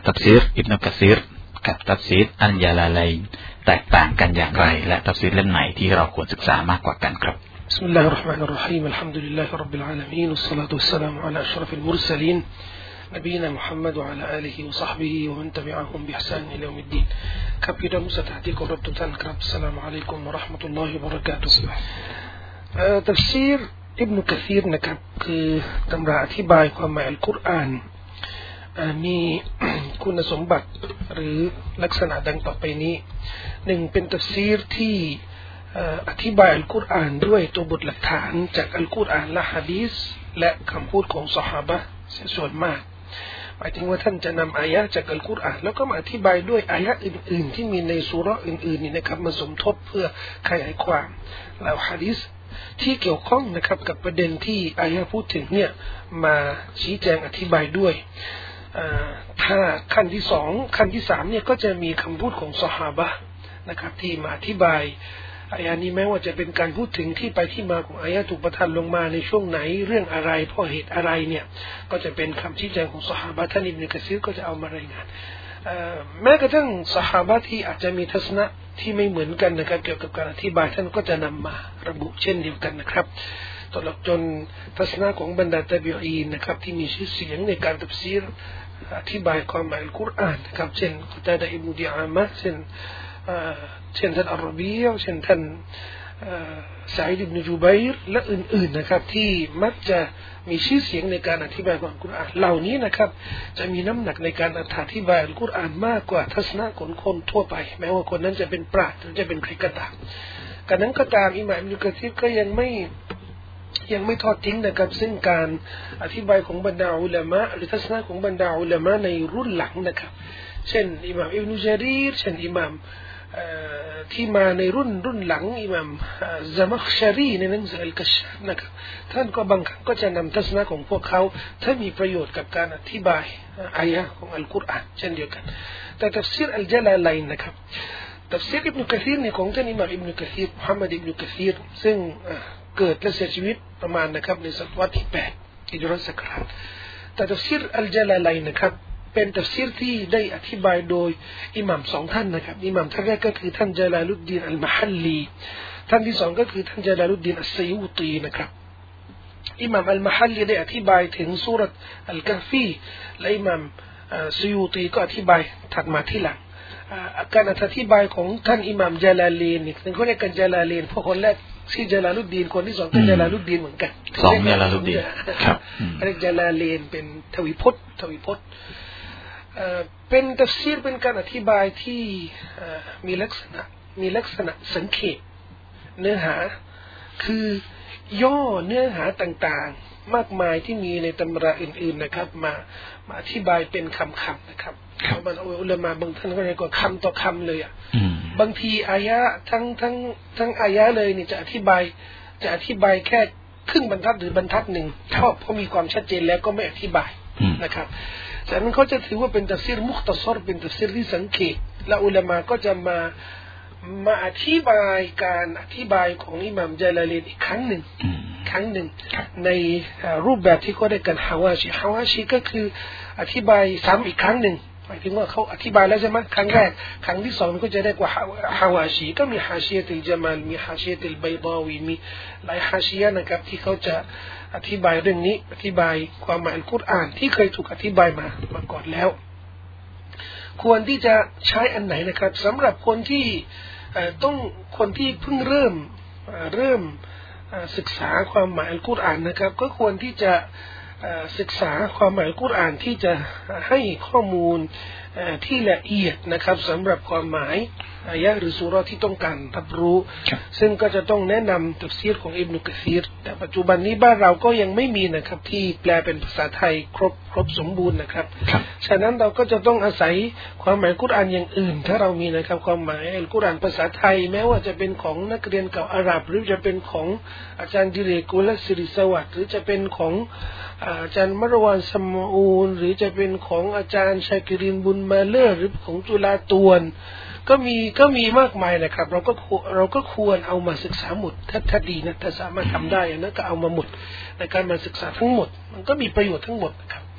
ตัฟซีรอิบนุกะซีรกับตัฟซีรอัลญะลาลัยน์แตกต่างกันอย่างไรและตัฟซีรเล่มไหนที่เราควรศึกษามากกว่ากันครับ بسم الله الرحمن الرحيم الحمد لله رب العالمين والصلاة والسلام على أشرف المرسلين نبينا محمد وعلى آله وصحبه ومن تبعهم بإحسان إلى يوم الدين ครับพี่น้องผู้ศรัทธาที่เคารพทุกท่านครับอัสสลามุอะลัยกุมวะเราะห์มะตุลลอฮิวะบะเราะกาตุฮ์ตัฟซีรอิบนุกะซีรนะครับคือตำราอธิบายความหมายอัลกุรอานมีคุณสมบัติหรือลักษณะดังต่อไปนี้หนึ่งเป็นตัฟซีรที่อธิบายอัลกุรอานด้วยตัวบทหลักฐานจากอัลกุรอานและหะดีษและคำพูดของซอฮาบะห์ส่วนมากหมายถึงว่าท่านจะนำอายะห์จากอัลกุรอานแล้วก็มาอธิบายด้วยอายะห์อื่นๆที่มีในซูเราะห์อื่นๆนี่นะครับมาสมทบเพื่อขยายความแล้วหะดีษที่เกี่ยวข้องนะครับกับประเด็นที่อายะห์พูดถึงเนี่ยมาชี้แจงอธิบายด้วยถ้าขั้นที่สองขั้นที่สามเนี่ยก็จะมีคำพูดของซอฮาบะห์นะครับที่มาอธิบายอายะนี้แม้ว่าจะเป็นการพูดถึงที่ไปที่มาของอายะถูกประทานลงมาในช่วงไหนเรื่องอะไรเพราะเหตุอะไรเนี่ยก็จะเป็นคำชี้แจงของซอฮาบะห์ท่านอิบนุกะซีรก็จะเอามารายงานแม้กระทั่งซอฮาบะห์ที่อาจจะมีทัศนะที่ไม่เหมือนกันนะครับเกี่ยวกับการอธิบายท่านก็จะนำมาระบุเช่นเดียวกันนะครับตลอดจนทัศนะของบรรดาตะบีอีนนะครับที่มีชื่อเสียงในการตัฟซีรอธิบายความหมายอัลกุรอานนะครับเช่นกุตาดะอิบนุดิอามะห์เช่นท่านอัรรบียะเช่นท่านซะอีดอิบนุจุบัยรและอื่นๆนะครับที่มักจะมีชื่อเสียงในการอธิบายของอัลกุรอานเหล่านี้นะครับจะมีน้ำหนักในการอธิบายอัลกุรอานมากกว่าทัศนะของคนทั่วไปแม้ว่าคนนั้นจะเป็นปราชญ์หรือจะเป็นใครก็ตามกันนั้นก็ตามอิหม่ามอิบนุกะซีรก็ยังไม่ทอดทิ้งนะครับซึ่งการอธิบายของบรรดาอุลามะหรือทัศนะของบรรดาอุลามะในรุ่นหลังนะครับเช่นอิหม่ามอิบนุญะรีรเช่นอิหม่ามที่มาในรุ่นหลังอิหม่ามซะมัคชารีในหนังสืออัลกัชชาฟนะครับท่านก็บางครั้งก็จะนำทัศนะของพวกเขาถ้ามีประโยชน์กับการอธิบายอายะห์ของอัลกุรอานเช่นเดียวกันแต่ตัฟซีรอัลญะลาลัยน์นะครับตัฟซีรอิบนุกะซีรนี่ของท่านอิหม่ามอิบนุกะซีรมุฮัมมัดอิบนุกะซีรซึ่งเกิดและเสียชีวิตประมาณนะครับในศตวรรษที่8ฮิจเราะห์ศักราชแต่ตัฟซีรอัลญะลาลัยน์นะครับเป็นตัฟซีรที่ได้อธิบายโดยอิหม่ามสองท่านนะครับอิหม่ามท่านแรกก็คือท่านญะลาลุดดีนอัลมะฮัลลีท่านที่สองก็คือท่านญะลาลุดดีนอัสซัยูตีนะครับอิหม่ามอัลมะฮัลลีได้อธิบายถึงซูเราะห์อัลกะฮฟีและอิหม่ามซัยูตีก็อธิบายถัดมาที่หลังการอธิบายของท่านอิหม่ามญะลาลีนนี่เขาเรียกกันญะลาลีนเพราะคนแรกชื่อญะลาลุดดีนคนที่สองก็ญะลาลุดดีนเหมือนกันสองญะลาลุดดีนครับเรียกญะลาลีนเป็นทวีพจน์เป็นตัฟซีรเป็นการอธิบายที่มีลักษณะสังเขปเนื้อหาคือย่อเนื้อหาต่างๆมากมายที่มีในตำราอื่นๆนะครับมาอธิบายเป็นคำๆนะครับบรรดาอุลามะบางท่านก็เรียกว่าคำต่อคำเลยบางทีอายะทั้งอายะเลยนี่จะอธิบายแค่ครึ่งบรรทัดหรือบรรทัดหนึ่งเพราะมีความชัดเจนแล้วก็ไม่อธิบายนะครับฉะนั้นเขาจะถือว่าเป็นตัฟซีรมุคตัศรเป็นตัฟซีรที่สังเขปและอุลามะก็จะมาอธิบายการอธิบายของอิหม่ามญะลาลีนอีกครั้งหนึ่งในรูปแบบที่เขาได้กันฮาวาชีก็คืออธิบายซ้ำอีกครั้งหนึ่งหมายถึงว่าเขาอธิบายแล้วใช่ไหมครั้งแรกครั้งที่สองก็จะได้กว่าฮาวาชีก็มีฮาชียะตุลญะมาลมีฮาชียะตุลบัยฎาวีมีหลายฮาชียะนะครับที่เขาจะอธิบายเรื่องนี้อธิบายความหมายอัลกุรอานที่เคยถูกอธิบายมาก่อนแล้วควรที่จะใช้อันไหนนะครับสำหรับคนที่คนที่เพิ่งเริ่มศึกษาความหมายอัลกุรอานนะครับก็ควรที่จะศึกษาความหมายอัลกุรอานที่จะให้ข้อมูลที่ละเอียดนะครับสำหรับความหมายอายะหรือซูเราะห์ที่ต้องการรับรู้ซึ่งก็จะต้องแนะนำตัฟซีรของอิบนุกะซีรแต่ปัจจุบันนี้บ้านเราก็ยังไม่มีนะครับที่แปลเป็นภาษาไทยครบสมบูรณ์นะครับฉะนั้นเราก็จะต้องอาศัยความหมายกุรอานอย่างอื่นถ้าเรามีนะครับความหมายอัลกุรอานภาษาไทยแม้ว่าจะเป็นของนักเรียนเก่าอาหรับหรือจะเป็นของอาจารย์ดิเรกกุลศิริสวัสดิ์หรือจะเป็นของอาจารย์มรวานสมอูลหรือจะเป็นของอาจารย์ชาคิรินบุญมาเลอร์หรือของจุฬาตวนก็มีมากมายนะครับเราก็ควรเอามาศึกษาหมดถ้าดีนะถ้าสามารถทำได้นะก็เอามาหมดในการมาศึกษาทั้งหมดมันก็มีประโยชน์ทั้งหมดนะครับ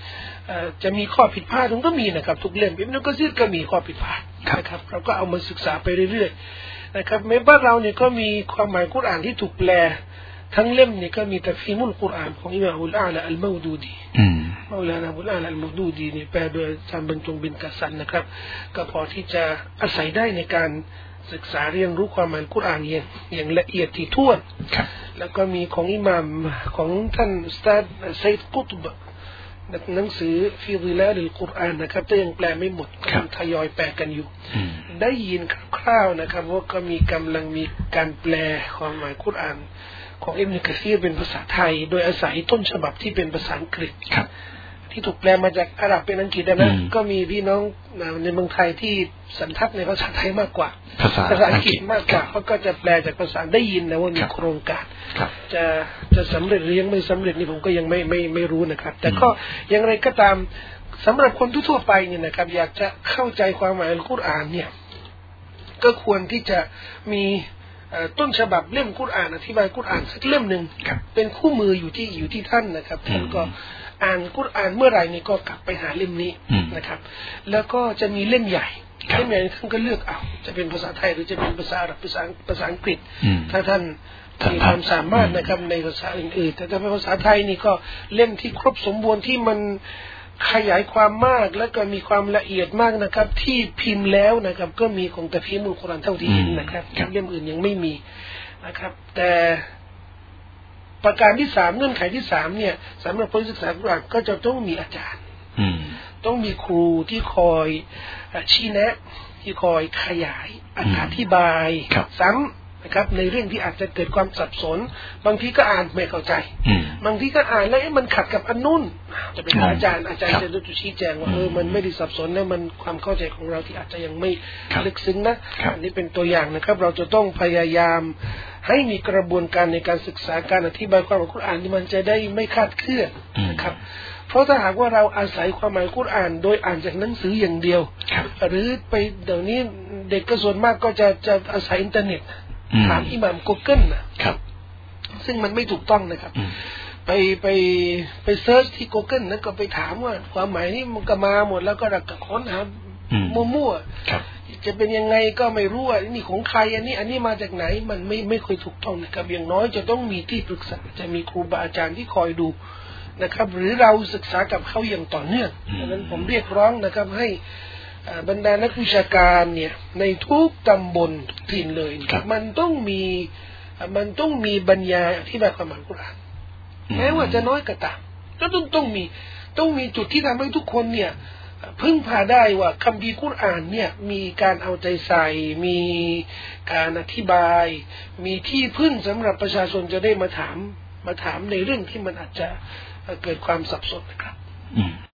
จะมีข้อผิดพลาดมันก็มีนะครับทุกเล่มอิบนุกะซีรก็มีข้อผิดพลาดนะครับเราก็เอามาศึกษาไปเรื่อยๆนะครับแม้บ้านเราเนี่ยก็มีความหมายกุรอานที่ถูกแปลทั้งเล่มเนี่ยก็มีตัฟฮีมุลกุรอานของอิหม่ามอัลอาลาอัลมาดูดีเมาลานะอัลอาลาอัลมาดูดีเนี่ยแปลโดยอาจารย์บรรจงบินกะซันนะครับก็พอที่จะอาศัยได้ในการศึกษาเรียนรู้ความหมายกุรอานอย่างละเอียดถี่ถ้วนแล้วก็มีของอิหม่ามของท่านอุสตาดไซด์กุตบหนังสือฟีซิลาลิลกุรอานนะครับแต่ยังแปลไม่หมดกำลังทยอยแปลกันอยู่ได้ยินคร่าวๆนะครับว่าก็มีกำลังมีการแปลความหมายกุรอานของอิบนุกะซีรเป็นภาษาไทยโดยอาศัยต้นฉบับที่เป็นภาษาอังกฤษที่ถูกแปลมาจากอาหรับเป็นอังกฤษนะก็มีพี่น้องในเมืองไทยที่สันทัดในภาษาไทยมากกว่าภาษาอังกฤษมากกว่าเขาก็จะแปลจากภาษาได้ยินนะว่ามีโครงการจะสำเร็จหรือยังไม่สำเร็จนี่ผมก็ยังไม่รู้นะครับแต่ก็อย่างไรก็ตามสำหรับคนทั่วไปเนี่ยนะครับอยากจะเข้าใจความหมายอัลกุรอานเนี่ยก็ควรที่จะมีต้นฉบับเล่มกุรอานอธิบายกุรอานสักเล่มหนึ่งเป็นคู่มืออยู่ที่ท่านนะครับท่านก็อ่านกุรอานเมื่อไหร่นี่ก็กลับไปหาเล่มนี้นะครับแล้วก็จะมีเล่มใหญ่ท่านก็เลือกเอาจะเป็นภาษาไทยหรือจะเป็นภาษาอาหรับภาษาอังกฤษถ้าท่านมีความสามารถนะครับในภาษาอื่นๆแต่ถ้าเป็นภาษาไทยนี่ก็เล่มที่ครบสมบูรณ์ที่มันขยายความมากและก็มีความละเอียดมากนะครับที่พิมพ์แล้วนะครับก็มีของตัฟฮีมุลกุรอานเท่าที่เห็นนะครับเล่มอื่นยังไม่มีนะครับแต่ประการที่3เงื่อนไขที่3เนี่ยสำหรับคนศึกษากุรอานก็จะต้องมีอาจารย์ต้องมีครูที่คอยชี้แนะที่คอยขยายอธิบายซ้ำนะครับในเรื่องที่อาจจะเกิดความสับสนบางทีก็อ่านไม่เข้าใจบางทีก็อ่านแล้วมันขัดกับอันนู้นจะเป็นอาจารย์จะดูชี้แจงว่ามันไม่ได้สับสนนะมันความเข้าใจของเราที่อาจจะยังไม่ลึกซึ้งนะอันนี้เป็นตัวอย่างนะครับเราจะต้องพยายามให้มีกระบวนการในการศึกษาการอธิบายความหมายกุรอานที่มันจะได้ไม่คลาดเคลื่อนนะครับเพราะถ้าหากว่าเราอาศัยความหมายกุรอานโดยอ่านจากหนังสืออย่างเดียวหรือไปเดี๋ยวนี้เด็กก็ส่วนมากก็จะอาศัยอินเทอร์เน็ตถามอิหม่าม Google นะครับซึ่งมันไม่ถูกต้องนะครับไปเซิร์ชที่ Google แล้วก็ไปถามว่าความหมายนี้มันก็มาหมดแล้วก็รักค้นหามั่วๆจะเป็นยังไงก็ไม่รู้ว่านี่ของใครอันนี้มาจากไหนมันไม่ค่อยถูกต้องนะครับอย่างน้อยจะต้องมีที่ปรึกษาจะมีครูบาอาจารย์ที่คอยดูนะครับหรือเราศึกษากับเขาอย่างต่อเนื่องดังนั้นผมเรียกร้องนะครับให้บรรดานักวิชาการเนี่ยในทุกตำบลทุกถิ่นเลยมันต้องมีบรรยายอธิบายความหมายกุรอานแม้ว่าจะน้อยก็ตามก็ต้องมีจุดที่ทำให้ทุกคนเนี่ยพึ่งพาได้ว่าคัมภีร์กุรอานเนี่ยมีการเอาใจใส่มีการอธิบายมีที่พึ่งสำหรับประชาชนจะได้มาถามในเรื่องที่มันอาจจะเกิดความสับสนนะครับ